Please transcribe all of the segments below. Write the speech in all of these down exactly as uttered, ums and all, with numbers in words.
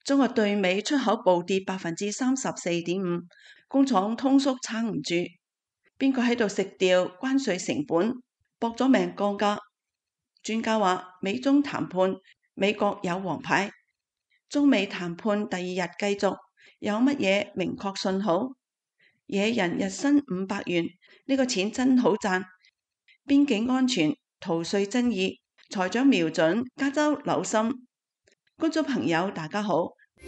中國對美出口暴跌百分之三十四點五，工廠通縮撐唔住，邊個喺度食掉關稅成本，搏咗命降價？專家話美中談判，美國有王牌，中美談判第二日繼續，有乜嘢明確信號？野人日薪五百元，呢個錢真好賺。邊境安全、逃稅爭議，財長瞄準加州紐森。觀眾朋友大家好。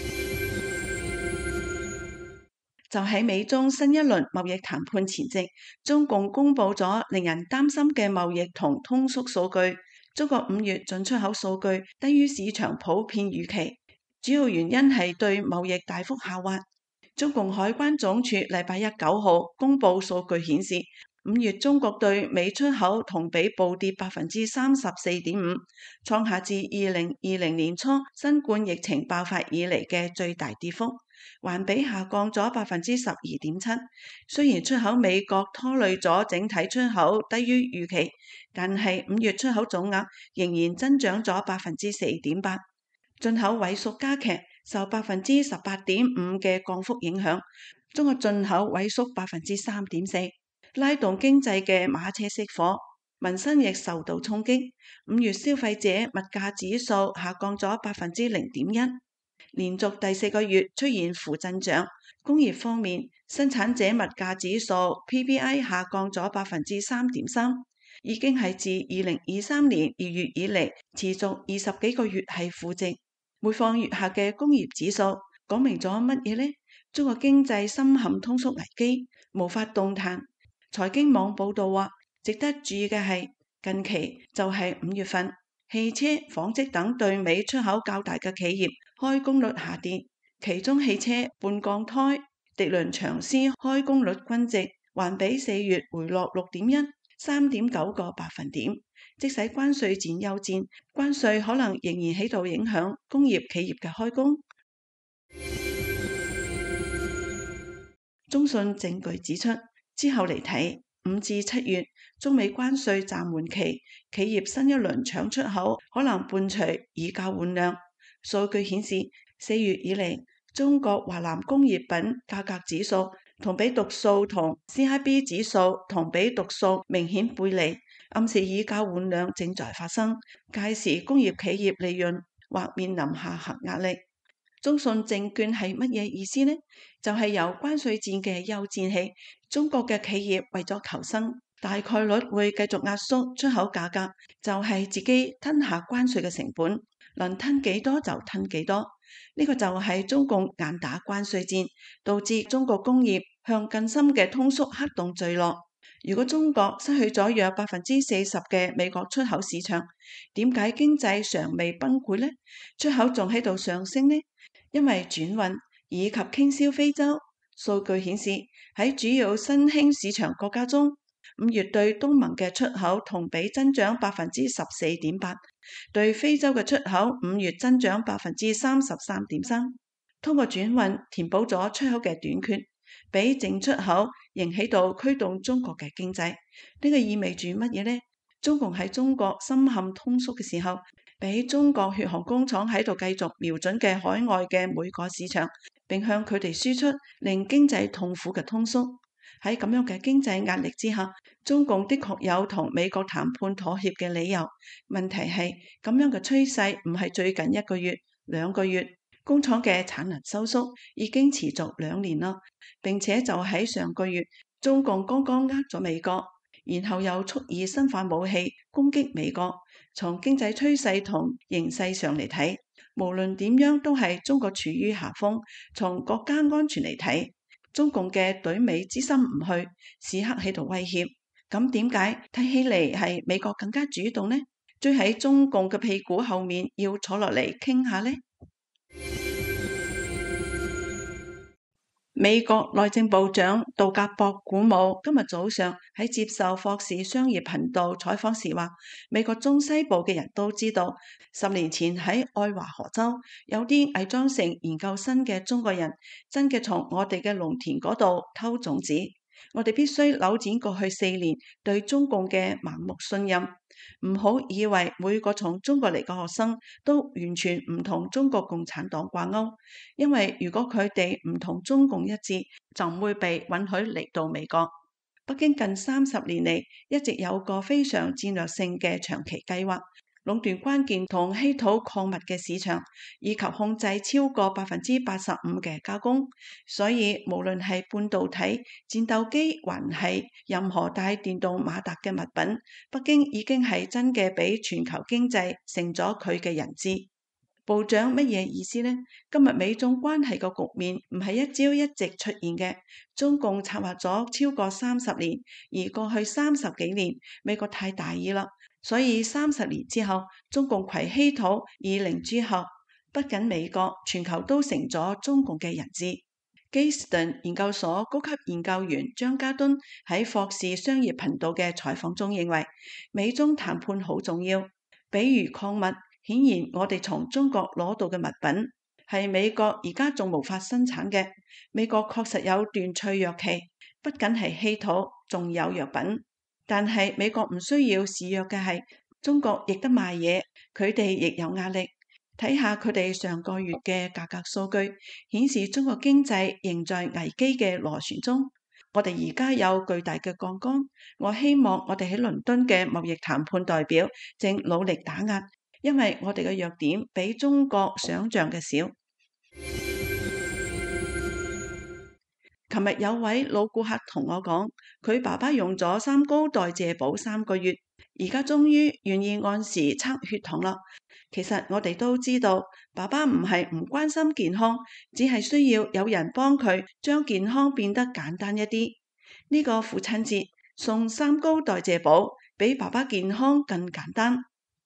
就喺美中新一輪貿易談判前夕，中共公布咗令人擔心嘅貿易同通縮數據。中國五月進出口數據低於市場普遍預期，主要原因係對貿易大幅下滑。中共海關總署禮拜一九號公布數據顯示，五月中國對美出口同比暴跌百分之三十四點五，創下自二零二零年初新冠疫情爆發以嚟嘅最大跌幅，環比下降咗百分之十二點七。雖然出口美國拖累咗整體出口低於預期，但係五月出口總額仍然增長咗百分之四點八。進口萎縮加劇，受百分之十八點五嘅降幅影響，中國進口萎縮百分之三點四，拉動經濟嘅馬車熄火，民生亦受到衝擊。五月消費者物價指數下降咗百分之零點一，連續第四個月出現負增長。工業方面，生產者物價指數 P P I 下降咗百分之三點三，已經係自二零二三年二月以嚟持續二十幾個月係負值。每況愈下嘅工業指數講明咗乜嘢呢？中國經濟深陷通縮危機，無法動彈。財經網報道話，值得注意嘅係近期就係五月份，汽車、紡織等對美出口較大嘅企業開工率下跌，其中汽車半鋼胎、滌綸長絲開工率均值，環比四月回落六點一、三點九個百分點。即使關稅戰休戰，關稅可能仍然喺度影響工業企業嘅開工。中信證據指出，之後嚟睇，五至七月中美關稅暫緩期，企業新一輪搶出口可能伴隨以價換量。數據顯示，四月以嚟，中國華南工業品價格指數同比讀數同 C I B 指數同比讀數明顯背離，暗示以價換量正在發生，屆時工業企業利潤或面臨下行壓力。中信證券係乜嘢意思呢？就係、是、由關稅戰嘅休戰起，中國嘅企業為咗求生，大概率會繼續壓縮出口價格，就係、是、自己吞下關稅嘅成本，能吞幾多就吞幾多。呢、這個就係中共硬打關稅戰，導致中國工業向更深嘅通縮黑洞墜落。如果中國失去咗約百分之四十嘅美國出口市場，點解經濟尚未崩潰呢？出口仲喺度上升呢？因為轉運以及傾銷非洲。數據顯示，喺主要新興市場國家中，五月對東盟嘅出口同比增長百分之十四點八，對非洲嘅出口五月增長百分之三十三點三。通過轉運填補咗出口嘅短缺，比淨出口仍喺度驅動中國嘅經濟。呢個意味住乜嘢呢？中共喺中國深陷通縮嘅時候，俾中國血汗工廠喺度繼續瞄準嘅海外嘅每個市場，並向佢哋輸出令經濟痛苦嘅通縮。喺咁樣嘅經濟壓力之下，中共的確有同美國談判妥協嘅理由。問題係咁樣嘅趨勢唔係最近一個月、兩個月。工廠嘅產能收縮已經持續兩年啦，並且就喺上個月，中共剛剛呃咗美國，然後又蓄意生化武器攻擊美國。從經濟趨勢同形勢上嚟睇，無論點樣都係中國處於下風。從國家安全嚟睇，中共嘅對美之心唔去，時刻喺度威脅。咁點解睇起嚟係美國更加主動呢？追喺中共嘅屁股後面要坐落嚟傾下呢？美國內政部長杜格博古姆今日早上喺接受霍士商業頻道採訪時話，美國中西部嘅人都知道，十年前喺愛華荷州有啲偽裝成研究生嘅中國人，真嘅從我哋嘅農田嗰度偷種子。我哋必須扭轉過去四年對中共嘅盲目信任， 唔好以為每個從中國嚟嘅學生都完全唔同中國共產黨掛鈎，因為如果佢哋唔同中共一致，就唔會被允許嚟到美國。北京近三十年嚟一直有個非常戰略性嘅長期計劃，壟斷關鍵同稀土礦物嘅市場，以及控制超過百分之八十五嘅加工。所以無論係半導體、戰鬥機，還係任何帶電動馬達嘅物品，北京已經係真嘅俾全球經濟成咗佢嘅人質。部長乜嘢意思呢？今日美中關係嘅局面唔係一朝一夕出現嘅，中共策劃咗超過三十年，而過去三十幾年美國太大意啦。所以三十年之後，中共攜稀土而零諸核，不僅美國，全球都成咗中共嘅人質。基斯頓研究所高級研究員張家敦喺霍士商業頻道嘅採訪中認為，美中談判好重要，比如礦物，顯然我哋從中國攞到嘅物品係美國而家仲無法生產嘅。美國確實有段脆弱期，不僅係稀土，仲有藥品。但係美國唔需要示弱嘅係，中國亦得賣嘢，佢哋亦有壓力。睇下佢哋上個月嘅價格數據，顯示中國經濟仍在危機嘅螺旋中。我哋而家有巨大嘅槓桿，我希望我哋喺倫敦嘅貿易談判代表正努力打壓，因為我哋嘅弱點比中國想象嘅少。琴日有位老顧客同我講，佢爸爸用咗三高代謝寶三個月，而家終於願意按時測血糖啦。其實我哋都知道，爸爸唔係唔關心健康，只係需要有人幫佢將健康變得簡單一啲。呢個父親節送三高代謝寶，比爸爸健康更簡單。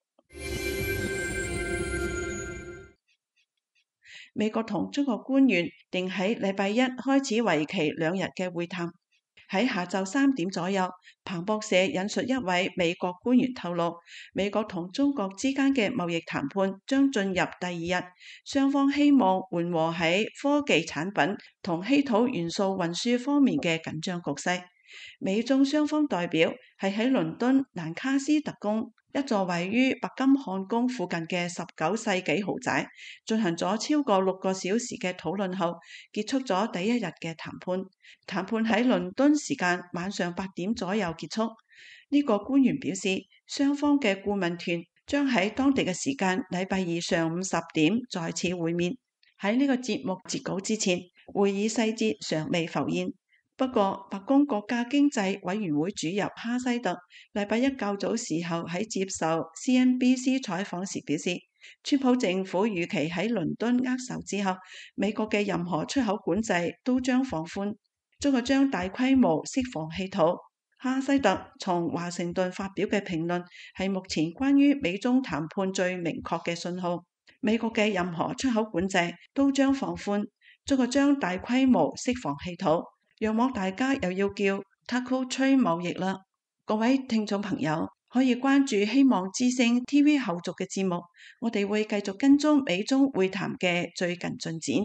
美國同中國官員定喺禮拜一開始為期兩日嘅會談。喺下晝三點左右，彭博社引述一位美國官員透露，美國同中國之間嘅貿易談判將進入第二日，雙方希望緩和喺科技產品同稀土元素運輸方面嘅緊張局勢。美中雙方代表係喺倫敦蘭卡斯特宮一座位於白金漢宮附近嘅十九世紀豪宅進行咗超過六個小時嘅討論後，結束咗第一日嘅談判。談判喺倫敦時間晚上八點左右結束。呢個官員表示，雙方嘅顧問團將喺當地嘅時間禮拜二上午十點再次會面。喺呢個節目截稿之前，會議細節尚未浮現。不過，白宮國家經濟委員會主任哈西特禮拜一較早時候喺接受 C N B C 採訪時表示，川普政府預期喺倫敦握手之後，美國嘅任何出口管制都將放寬，中國將大規模釋放稀土。哈西特從華盛頓發表嘅評論係目前關於美中談判最明確嘅信號，美國嘅任何出口管制都將放寬，中國將大規模釋放稀土。讓望大家又要叫 Taco 吹貿易啦！各位聽眾朋友可以關注希望之聲 T V 後續嘅節目，我哋會繼續跟蹤美中會談嘅最近進展。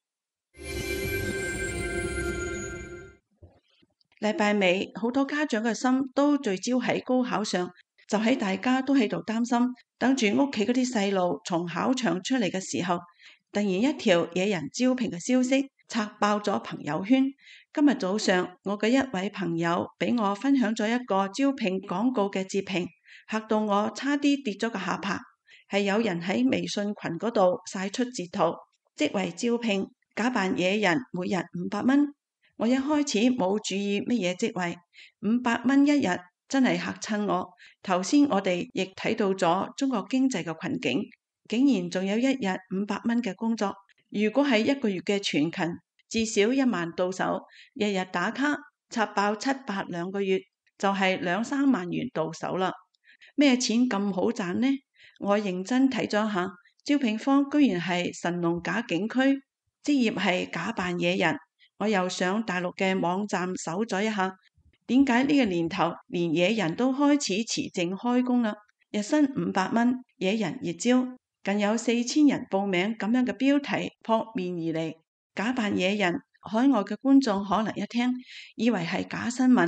禮拜尾好多家長嘅心都聚焦喺高考上，就喺大家都喺度擔心，等住屋企嗰啲細路從考場出嚟嘅時候，突然一條惹人招聘嘅消息拆爆咗朋友圈。今日早上，我嘅一位朋友俾我分享咗一個招聘廣告嘅截屏，嚇到我差啲跌咗個下巴。係有人喺微信群嗰度晒出截圖，職位招聘，假扮野人，每日五百蚊。我一開始冇注意乜嘢職位，五百蚊一日真係嚇親我。頭先我哋亦睇到咗中國經濟嘅困境，竟然仲有一日五百蚊嘅工作。如果係一個月嘅全勤，至少一萬到手，日日打卡刷爆七八兩個月，就係兩三萬元到手啦。咩錢咁好賺呢？我認真睇咗下，招聘方居然係神農架景區，職業係假扮野人。我又上大陸嘅網站搜咗一下，點解呢個年頭連野人都開始持證開工啦？日薪五百蚊，野人熱招，近有四千人報名，咁樣嘅標題撲面而嚟。假扮野人，海外嘅觀眾可能一聽以為係假新聞，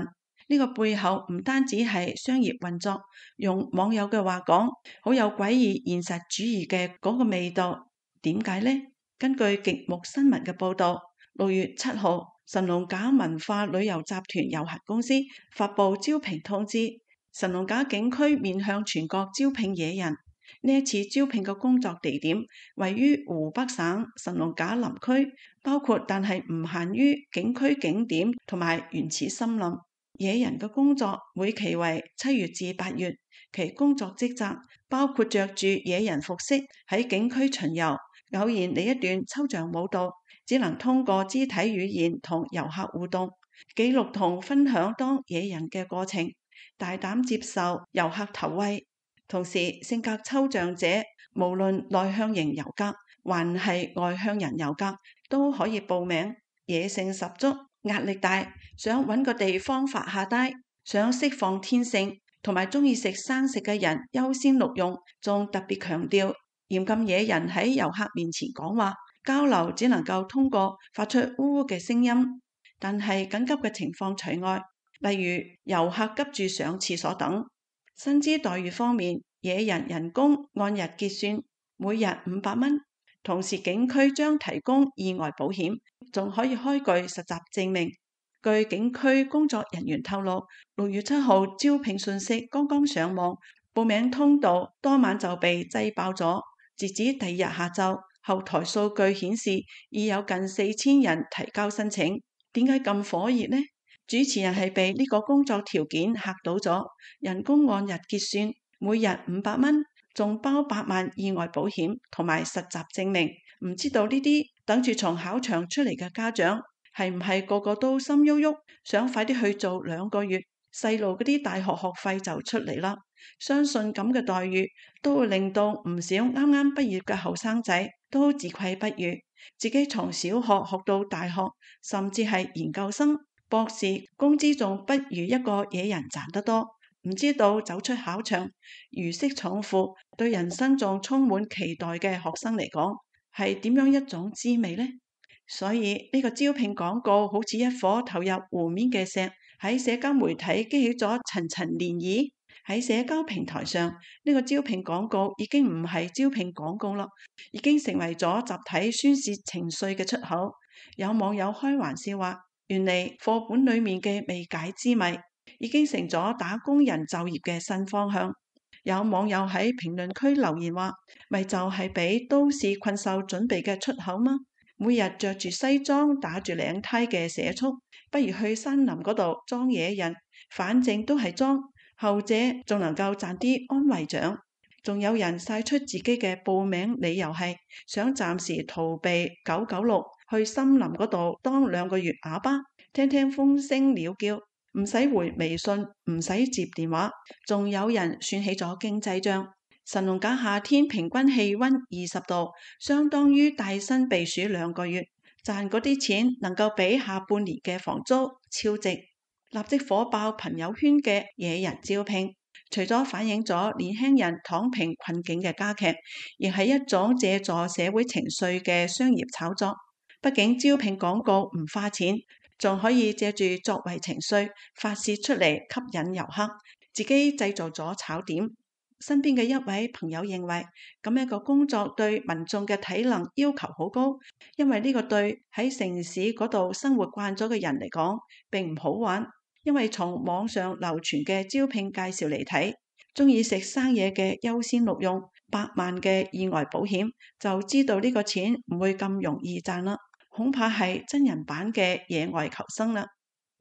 呢個背後唔單止係商業運作，用網友嘅話講，好有詭異現實主義嘅嗰個味道。點解呢？根據極目新聞嘅報導，六月七號，神農架文化旅遊集團有限公司發布招聘通知，神農架景區面向全國招聘野人。呢一次招聘嘅工作地點位於湖北省神農架林區，包括但係唔限於景區景點同埋原始森林。野人嘅工作會期為七月至八月，其工作職責包括着住野人服飾喺景區巡遊，偶然嚟一段抽象舞蹈，只能通過肢體語言同遊客互動，記錄同分享當野人嘅過程，大膽接受遊客投餵。同時，性格抽象者，無論內向型遊客還係外向人遊客都可以報名。野性十足，壓力大，想揾個地方發下呆，想釋放天性，同埋中意食生食嘅人優先錄用。仲特別強調嚴禁野人喺遊客面前講話，交流只能夠通過發出嗚嗚嘅聲音，但係緊急嘅情況除外，例如遊客急住上廁所等。薪資待遇方面，野人人工按日結算，每日五百蚊。同時景區將提供意外保險，仲可以開具實習證明。據景區工作人員透露，六月七號招聘信息剛剛上網，報名通道當晚就被擠爆咗。截止第二日下晝，後台數據顯示已有近四千人提交申請。點解咁火熱呢？主持人係被呢個工作條件嚇到咗，人工按日結算，每日五百蚊，仲包八萬意外保險同埋實習證明。唔知道呢啲等住從考場出嚟嘅家長係唔係個個都心喐喐，想快啲去做兩個月，細路嗰啲大學學費就出嚟啦。相信咁嘅待遇都會令到唔少啱啱畢業嘅後生仔都自愧不如，自己從小學學到大學，甚至係研究生、博士，工資仲不如一個野人賺得多。唔知道走出考場如釋重負，對人生仲充滿期待嘅學生嚟講，係點樣一種滋味呢？所以呢個招聘廣告好似一顆投入湖面嘅石，喺社交媒體激起咗層層漣漪。喺社交平台上，呢個招聘廣告已經唔係招聘廣告啦，已經成為咗集體宣泄情緒嘅出口。有網友開玩笑話，原嚟課本裏面嘅未解之謎已經成咗打工人就業嘅新方向。有網友喺評論區留言話，咪就係俾都市困獸準備嘅出口嗎？每日着住西裝打住領呔嘅社畜，不如去山林嗰度裝野人，反正都係裝，後者仲能夠賺啲安慰獎。仲有人晒出自己嘅報名理由係想暫時逃避九九六，去森林嗰度當兩個月啞巴，聽聽風聲鳥叫，唔使回微信，唔使接電話。仲有人算起咗經濟賬，神農架夏天平均氣溫二十度，相當於帶薪避暑兩個月，賺嗰啲錢能夠比下半年嘅房租，超值。立即火爆朋友圈嘅野人招聘，除咗反映咗年輕人躺平困境嘅加劇，亦係一種借助社會情緒嘅商業炒作。畢竟招聘廣告唔花錢，仲可以借住作為情緒發洩出嚟，吸引遊客，自己製造咗炒點。身邊嘅一位朋友認為，咁樣一個工作對民眾嘅體能要求好高，因為呢個對喺城市嗰度生活慣咗嘅人嚟講並唔好玩。因為從網上流傳嘅招聘介紹嚟睇，中意食生嘢嘅優先錄用，百萬嘅意外保險，就知道呢個錢唔會咁容易賺啦，恐怕係真人版嘅野外求生啦。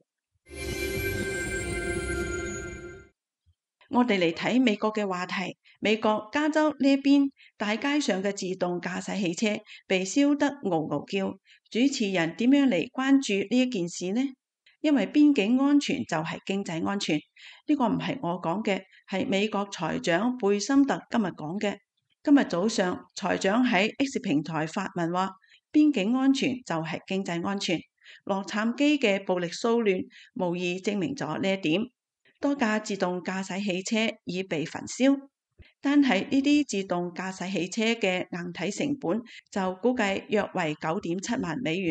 我哋嚟睇美國嘅話題，美國加州呢邊大街上嘅自動駕駛汽車被燒得嗷嗷叫，主持人點樣嚟關注呢一件事呢？因為邊境安全就係經濟安全，呢個唔係我講嘅，係美國財長貝森特今日講嘅。今日早上，財長喺 X 平台發文話，邊境安全就係經濟安全。洛杉磯嘅暴力騷亂無疑證明咗呢一點。多架自動駕駛汽車已被焚燒，單係呢啲自動駕駛汽車嘅硬體成本就估計約為九點七萬美元。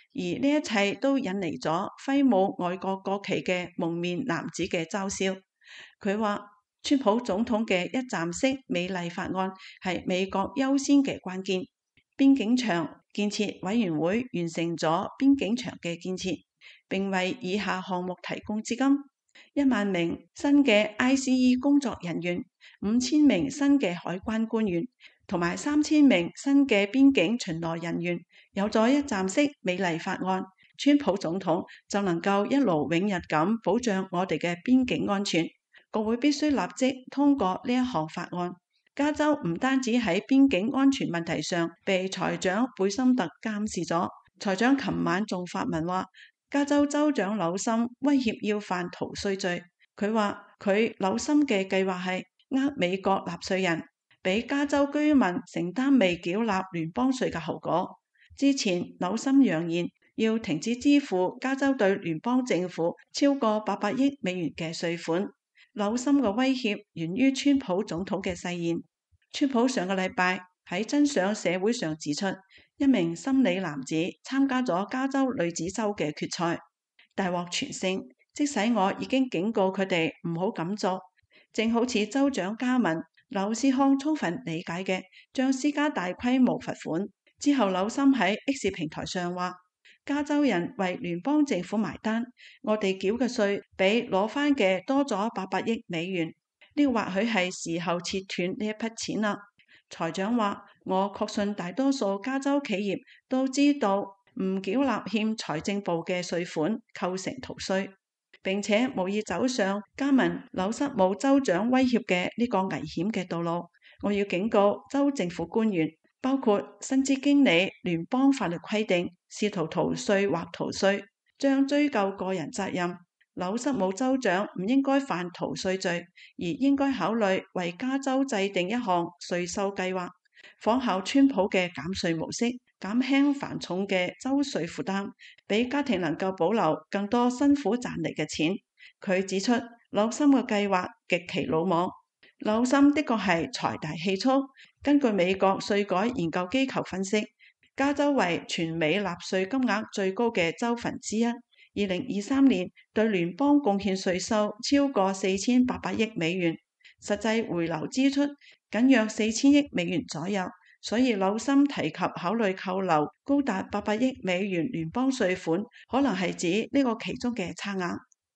而呢一切都引嚟咗揮舞外國國旗嘅蒙面男子嘅嘲笑。佢話川普總統嘅一站式美麗法案係美國優先嘅關鍵。邊境牆建設委員會完成咗邊境牆嘅建設，並為以下項目提供資金：一萬名新嘅 I C E 工作人員，五千名新嘅海關官員，同埋三千名新嘅邊境巡邏人員。有咗一站式美麗法案，川普總統就能夠一勞永逸咁保障我哋嘅邊境安全。國會必須立即通過呢一項法案。加州唔單止喺邊境安全問題上被財長貝森特監視咗，財長琴晚仲發文話，加州州長紐森威脅要犯逃稅罪。佢話佢紐森嘅計劃係呃美國納稅人，俾加州居民承擔未繳納聯邦稅嘅後果。之前紐森揚言要停止支付加州對聯邦政府超過八百億美元嘅稅款。紐森嘅威脅源於川普總統嘅誓言。川普上個禮拜喺真相社會上指出，一名心理男子參加咗加州女子州嘅決賽，大獲全勝。即使我已經警告佢哋唔好咁做，正好似州長加文劉斯康充分理解嘅，將施加大規模罰款。之後紐森喺 X 平台上話，加州人為聯邦政府埋單，我哋繳嘅稅比攞返嘅多咗八百億美元，呢或許係時候切斷呢一筆錢啦。財長話，我確信大多數加州企業都知道唔繳納欠財政部嘅稅款構成逃稅，並且無意走上加文紐塞姆州長威脅嘅呢個危險嘅道路。我要警告州政府官員，包括薪資經理，聯邦法律規定試圖逃稅或逃稅將追究個人責任。紐塞姆州長唔應該犯逃稅罪，而應該考慮為加州制定一項稅收計劃，仿效川普嘅減稅模式，減輕繁重嘅州稅負擔，俾家庭能夠保留更多辛苦賺嚟嘅錢。佢指出紐森嘅計劃極其魯莽。紐森的確係財大氣粗。根據美國稅改研究機構分析，加州為全美納稅金額最高嘅州份之一。二零二三年對聯邦貢獻稅收超過四千八百億美元，實際回流支出僅約四千億美元左右。所以紐森提及考慮扣留高達八百億美元聯邦稅款，可能係指呢個其中嘅差額。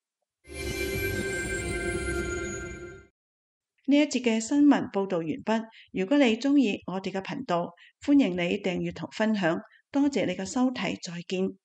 呢一節嘅新聞報道完畢。如果你鍾意我哋嘅頻道，歡迎你訂閱同分享。多謝你嘅收睇，再見。